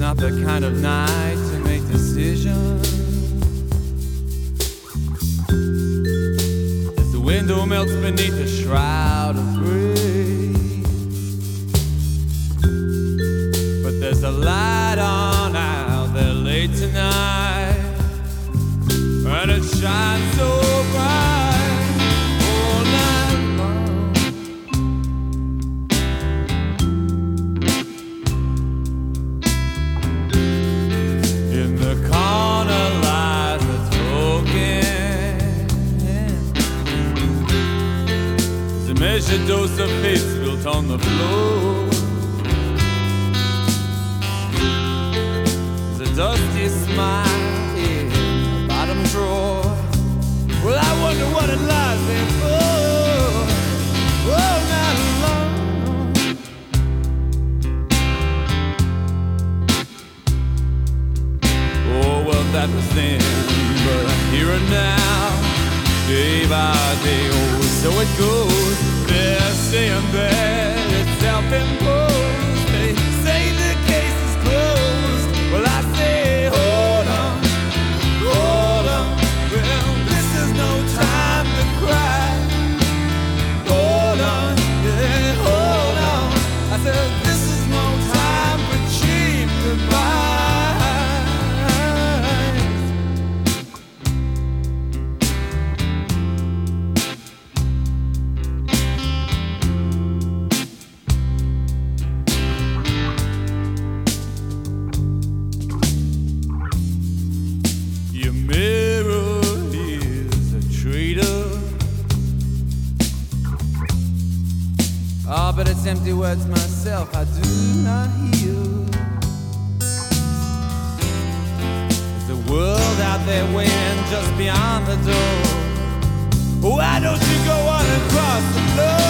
not the kind of night to make decisions. As the window melts beneath a shroud of gray, but there's a light on out there late tonight, and it shines so bright all night long. In the corner lies a token. There's a measured dose of faith spilt on the floor. There's a dusty smile in the bottom drawer. Well, I wonder what it lies there for all night long. Oh, well, that was then, but here and now, day by day, oh, so it goes. They're saying that it's self-imposed. They say the case is closed. Well, I say, hold on, hold on. Well, this is no time to cry. Hold on, yeah, hold on. I said, this is no time for cheap goodbyes. Your mirror is a traitor. Ah, but it's empty words myself I do not hear. There's a world out there waiting just beyond the door. Why don't you go on and cross the floor?